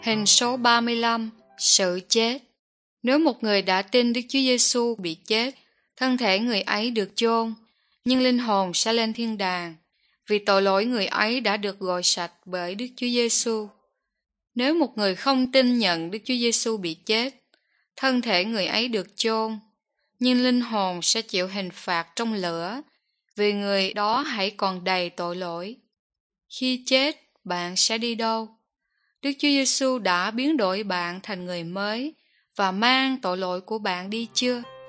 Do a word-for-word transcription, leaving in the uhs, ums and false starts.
Hình số ba mươi lăm. Sự chết. Nếu một người đã tin Đức Chúa Giêsu bị chết, thân thể người ấy được chôn, nhưng linh hồn sẽ lên thiên đàng, vì tội lỗi người ấy đã được gội sạch bởi Đức Chúa Giêsu. Nếu một người không tin nhận Đức Chúa Giêsu bị chết, thân thể người ấy được chôn, nhưng linh hồn sẽ chịu hình phạt trong lửa, vì người đó hãy còn đầy tội lỗi. Khi chết, bạn sẽ đi đâu? Đức Chúa Giêsu đã biến đổi bạn thành người mới và mang tội lỗi của bạn đi chưa?